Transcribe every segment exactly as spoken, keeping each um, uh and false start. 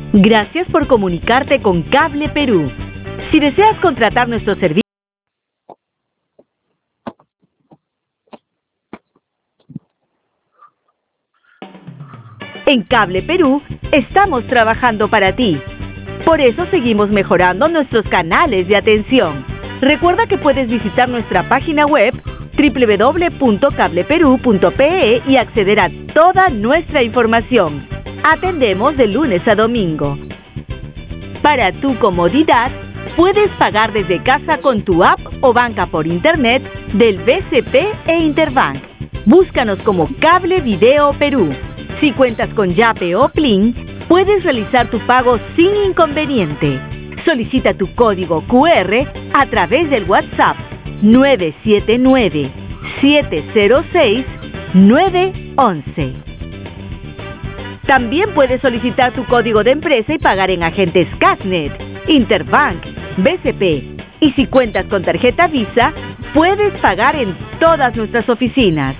Gracias por comunicarte con Cable Perú. Si deseas contratar nuestro servicio, en Cable Perú estamos trabajando para ti. Por eso seguimos mejorando nuestros canales de atención. Recuerda que puedes visitar nuestra página web doble u doble u doble u punto cable perú punto pe e y acceder a toda nuestra información. Atendemos de lunes a domingo. Para tu comodidad, puedes pagar desde casa con tu app o banca por internet del B C P e Interbank. Búscanos como Cable Video Perú. Si cuentas con Yape o Plin, puedes realizar tu pago sin inconveniente. Solicita tu código cu erre a través del WhatsApp nueve siete nueve, siete cero seis, nueve once. También puedes solicitar tu código de empresa y pagar en agentes Casnet, Interbank, B C P. Y si cuentas con tarjeta Visa, puedes pagar en todas nuestras oficinas.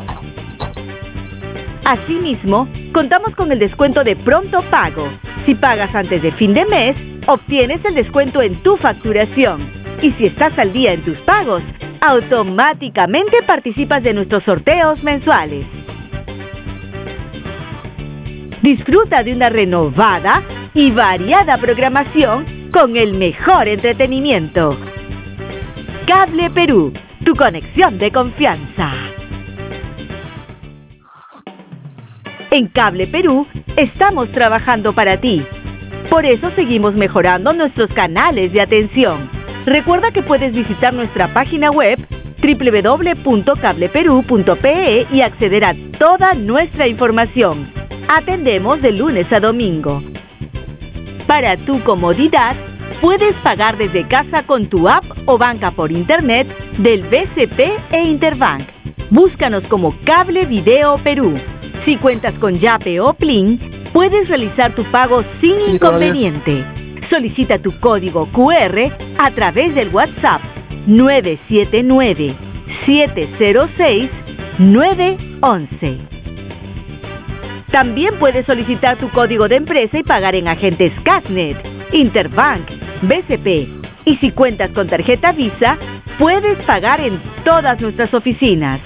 Asimismo, contamos con el descuento de pronto pago. Si pagas antes de fin de mes, obtienes el descuento en tu facturación. Y si estás al día en tus pagos, automáticamente participas de nuestros sorteos mensuales. Disfruta de una renovada y variada programación con el mejor entretenimiento. Cable Perú, tu conexión de confianza. En Cable Perú estamos trabajando para ti. Por eso seguimos mejorando nuestros canales de atención. Recuerda que puedes visitar nuestra página web doble u doble u doble u punto cable perú punto pe e y acceder a toda nuestra información. Atendemos de lunes a domingo. Para tu comodidad, puedes pagar desde casa con tu app o banca por internet del B C P e Interbank. Búscanos como Cable Video Perú. Si cuentas con Yape o Plin, puedes realizar tu pago sin Sí, inconveniente. Solicita tu código cu erre a través del WhatsApp nueve siete nueve, siete cero seis, nueve once. También puedes solicitar tu código de empresa y pagar en agentes Casnet, Interbank, B C P. Y si cuentas con tarjeta Visa, puedes pagar en todas nuestras oficinas.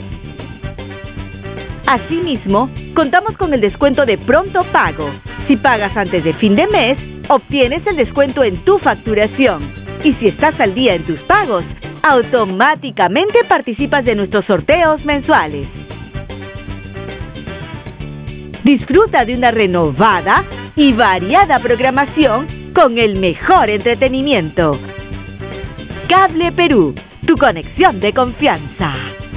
Asimismo, contamos con el descuento de pronto pago. Si pagas antes de fin de mes, obtienes el descuento en tu facturación. Y si estás al día en tus pagos, automáticamente participas de nuestros sorteos mensuales. Disfruta de una renovada y variada programación con el mejor entretenimiento. Cable Perú, tu conexión de confianza.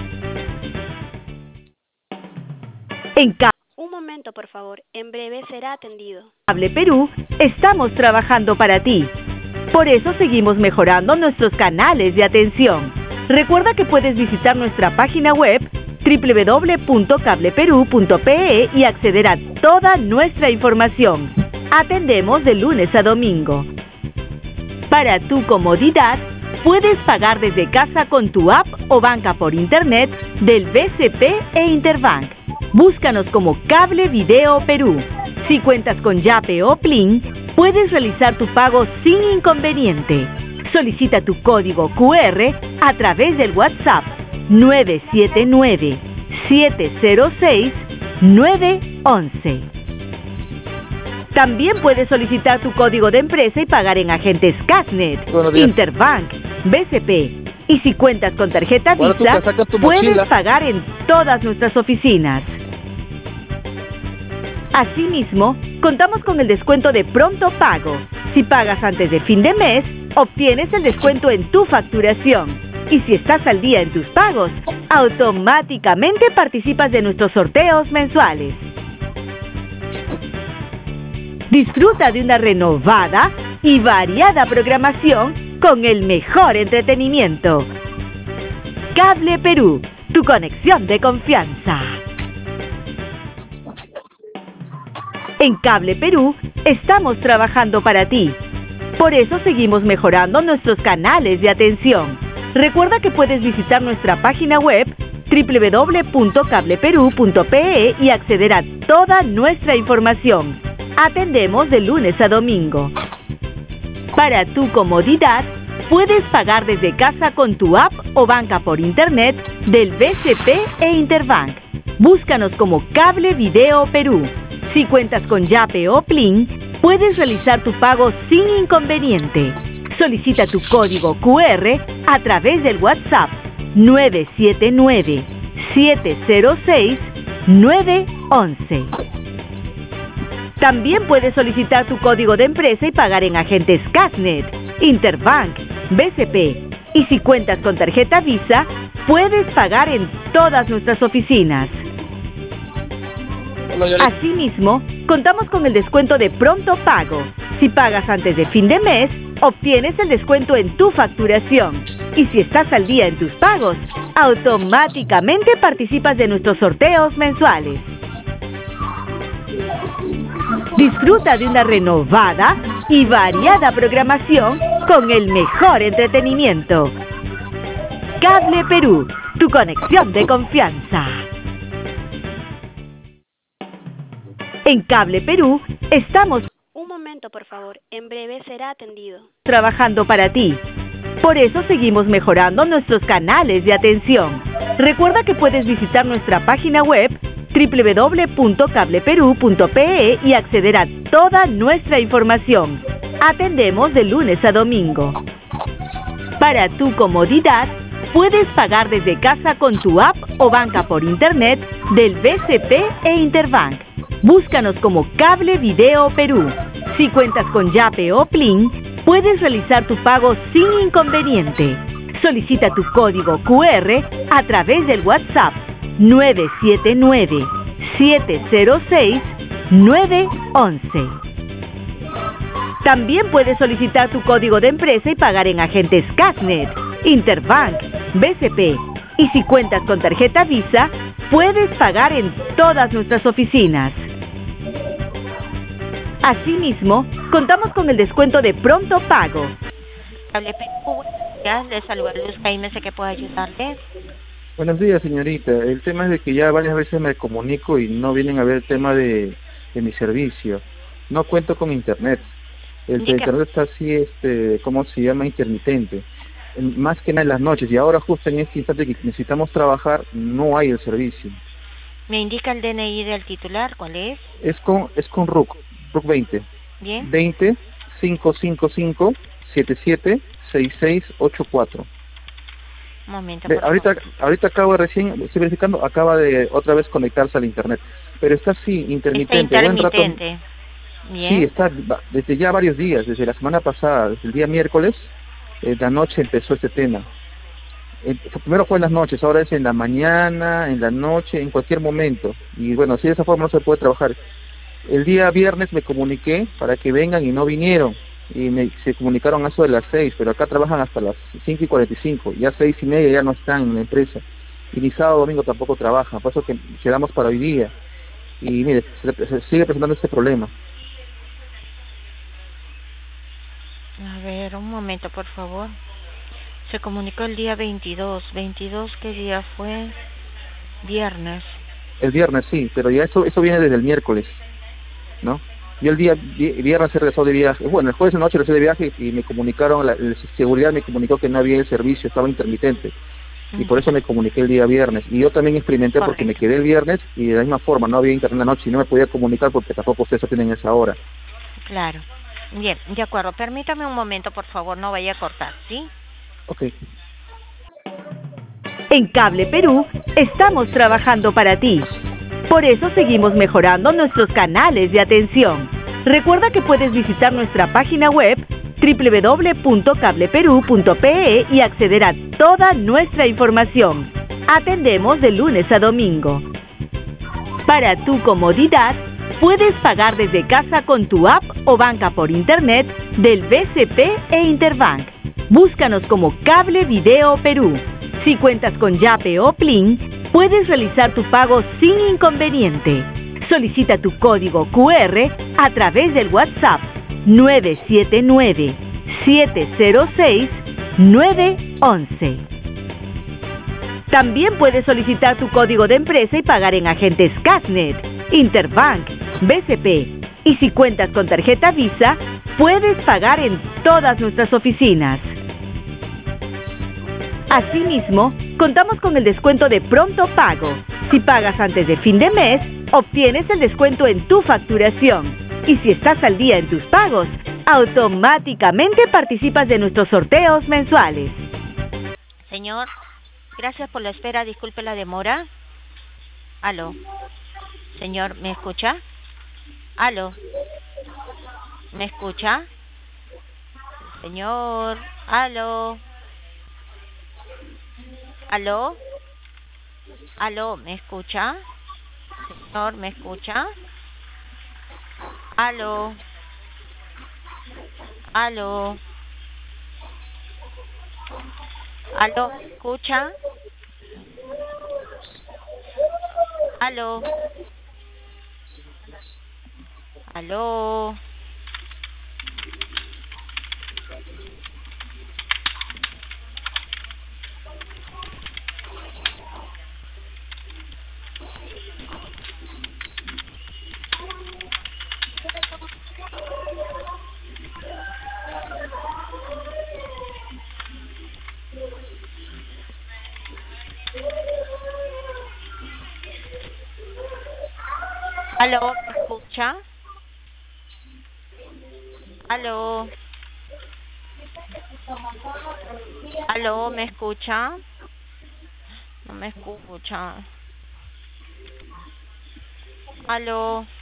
En Cable Un momento, por favor. En breve será atendido. Cable Perú estamos trabajando para ti. Por eso seguimos mejorando nuestros canales de atención. Recuerda que puedes visitar nuestra página web doble u doble u doble u punto cable perú punto pe e y acceder a toda nuestra información. Atendemos de lunes a domingo. Para tu comodidad, puedes pagar desde casa con tu app o banca por internet del B C P e Interbank. Búscanos como Cable Video Perú. Si cuentas con Yape o Plin, puedes realizar tu pago sin inconveniente. Solicita tu código cu erre a través del WhatsApp nueve siete nueve, siete cero seis, nueve once. También puedes solicitar tu código de empresa y pagar en agentes Casnet, Interbank, B C P. Y si cuentas con tarjeta Bueno, tú Visa, te sacas tu puedes mochila. pagar en todas nuestras oficinas. Asimismo, contamos con el descuento de pronto pago. Si pagas antes de fin de mes, obtienes el descuento en tu facturación. Y si estás al día en tus pagos, automáticamente participas de nuestros sorteos mensuales. Disfruta de una renovada y variada programación con el mejor entretenimiento. Cable Perú, tu conexión de confianza. En Cable Perú estamos trabajando para ti. Por eso seguimos mejorando nuestros canales de atención. Recuerda que puedes visitar nuestra página web doble u doble u doble u punto cable perú punto pe e y acceder a toda nuestra información. Atendemos de lunes a domingo. Para tu comodidad, puedes pagar desde casa con tu app o banca por internet del B C P e Interbank. Búscanos como Cable Video Perú. Si cuentas con Yape o Plin, puedes realizar tu pago sin inconveniente. Solicita tu código Q R a través del WhatsApp nueve siete nueve, siete cero seis, nueve once. También puedes solicitar tu código de empresa y pagar en agentes Casnet, Interbank, B C P. Y si cuentas con tarjeta Visa, puedes pagar en todas nuestras oficinas. Asimismo, contamos con el descuento de pronto pago. Si pagas antes de fin de mes, obtienes el descuento en tu facturación. Y si estás al día en tus pagos, automáticamente participas de nuestros sorteos mensuales. Disfruta de una renovada y variada programación con el mejor entretenimiento. Cable Perú, tu conexión de confianza. En Cable Perú estamos Un momento, por favor. En breve será atendido. trabajando para ti. Por eso seguimos mejorando nuestros canales de atención. Recuerda que puedes visitar nuestra página web doble u doble u doble u punto cable perú punto pe e y acceder a toda nuestra información. Atendemos de lunes a domingo. Para tu comodidad, puedes pagar desde casa con tu app o banca por internet del B C P e Interbank. Búscanos como Cable Video Perú. Si cuentas con Yape o Plin, puedes realizar tu pago sin inconveniente. Solicita tu código Q R a través del WhatsApp nueve siete nueve, siete cero seis, nueve once. También puedes solicitar tu código de empresa y pagar en agentes Casnet, Interbank, B C P. Y si cuentas con tarjeta Visa, puedes pagar en todas nuestras oficinas. Asimismo, contamos con el descuento de pronto pago. Cable Perú, ya le saluda Luz Jaime, sé que puedo ayudarle. Buenos días, señorita. El tema es de que ya varias veces me comunico y no vienen a ver el tema de, de mi servicio. No cuento con internet. El Indica. internet está así, este, ¿cómo se llama? Intermitente. En- Más que nada en las noches. Y ahora justo en este instante que necesitamos trabajar, no hay el servicio. ¿Me indica el D N I del titular? ¿Cuál es? Es con es con R U C, R U C veinte. Bien. veinte, cinco cinco cinco, siete siete, seis seis ocho cuatro. Un momento, Ve, por ahorita, favor. ahorita acabo de recién, estoy verificando, acaba de otra vez conectarse al internet, pero está así, intermitente. Está buen rato- intermitente. Bien. sí, está va- desde ya varios días, desde la semana pasada, desde el día miércoles, en la noche empezó este tema. Eh, fue- primero fue en las noches, ahora es en la mañana, en la noche, en cualquier momento. Y bueno, así de esa forma no se puede trabajar. El día viernes me comuniqué para que vengan y no vinieron. Y me, se comunicaron a eso de las seis, pero acá trabajan hasta las cinco y cuarenta y cinco, ya seis y media ya no están en la empresa. Y ni sábado domingo tampoco trabajan, por eso que quedamos para hoy día. Y mire, se, se sigue presentando este problema. A ver, un momento, por favor. Se comunicó el día veintidós. ¿veintidós qué día fue? Viernes. El viernes sí, pero ya eso eso viene desde el miércoles, ¿no? Yo el día vi- viernes se regresó de viaje, bueno, el jueves de noche regresé de viaje y me comunicaron, la, la seguridad me comunicó que no había el servicio, estaba intermitente. Y por eso me comuniqué el día viernes. Y yo también experimenté porque me Correcto. quedé el viernes y de la misma forma no había internet en la noche y no me podía comunicar porque tampoco ustedes lo tienen esa hora. Claro. Bien, de acuerdo. Permítame un momento, por favor, no vaya a cortar, ¿sí? Ok. En Cable Perú estamos trabajando para ti. Por eso seguimos mejorando nuestros canales de atención. Recuerda que puedes visitar nuestra página web doble u doble u doble u punto cable perú punto pe e y acceder a toda nuestra información. Atendemos de lunes a domingo. Para tu comodidad, puedes pagar desde casa con tu app o banca por internet del B C P e Interbank. Búscanos como Cable Video Perú. Si cuentas con Yape o Plin, puedes realizar tu pago sin inconveniente. Solicita tu código Q R a través del WhatsApp nueve siete nueve, siete cero seis, nueve once. También puedes solicitar tu código de empresa y pagar en agentes Casnet, Interbank, B C P. Y si cuentas con tarjeta Visa, puedes pagar en todas nuestras oficinas. Asimismo, contamos con el descuento de Pronto Pago. Si pagas antes de fin de mes, obtienes el descuento en tu facturación. Y si estás al día en tus pagos, automáticamente participas de nuestros sorteos mensuales. Señor, gracias por la espera. Disculpe la demora. Aló. Señor, ¿me escucha? Aló. ¿Me escucha? Señor, aló. ¿Aló? ¿Aló? ¿Me escucha? Señor, ¿me escucha? ¿Aló? ¿Aló? ¿Aló? ¿Me escucha? ¿Aló? ¿Aló? ¿Aló? ¿Me escucha? ¿Aló? ¿Aló? ¿Me escucha? No me escucha. ¿Aló?